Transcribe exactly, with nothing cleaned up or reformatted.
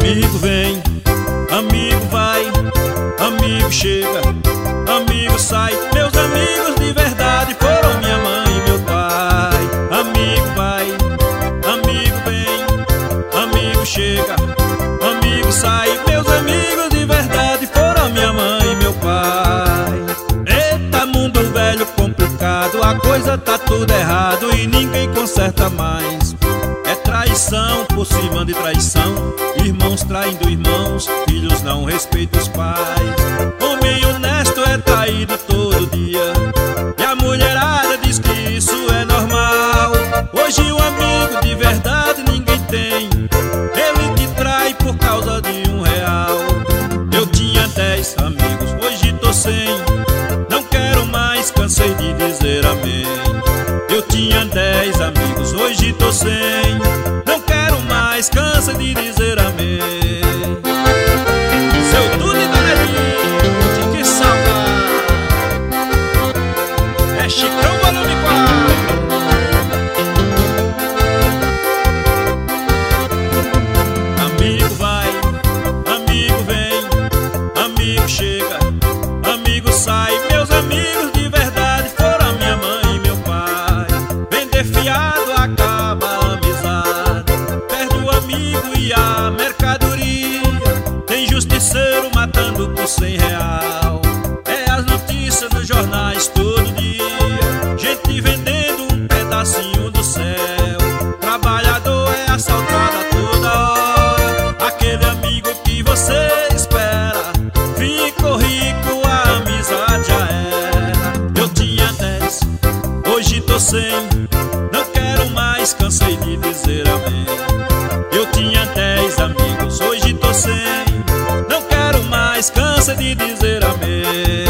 Amigo vem, amigo vai, amigo chega, amigo sai. Meus amigos de verdade foram minha mãe e meu pai. Amigo vai, amigo vem, amigo chega, amigo sai. Meus amigos de verdade foram minha mãe e meu pai. Eita, mundo velho complicado, a coisa tá tudo errado e ninguém conserta mais. É traição por cima de traição, irmãos traindo irmãos, filhos não respeitam os pais. Homem honesto é traído todo dia e a mulherada diz que isso é normal. Hoje um amigo de verdade ninguém tem, ele te trai por causa de um real. Eu tinha dez amigos, hoje tô sem, não quero mais, cansei de dizer amém. Eu tinha dez amigos, hoje tô sem, não quero mais, cansa de dizer amém. Seu tudo e galerinha, que saudade. É Chicão volume quatro. Amigo vai, amigo vem, amigo chega, amigo sai. Meus amigos de verdade foram minha mãe e meu pai. Vender fiado acaba a amizade, perde o amigo e a mercadoria. Tem justiceiro matando por cem real, é as notícias nos jornais todo dia. Gente vendendo um pedacinho do céu, trabalhador é assaltado a toda hora. Aquele amigo que você espera ficou rico, a amizade já era. Eu tinha dez, hoje tô sem, não quero mais, cansei de dizer amém. Eu tinha dez amigos, hoje tô sem, não quero mais, cansa de dizer amém.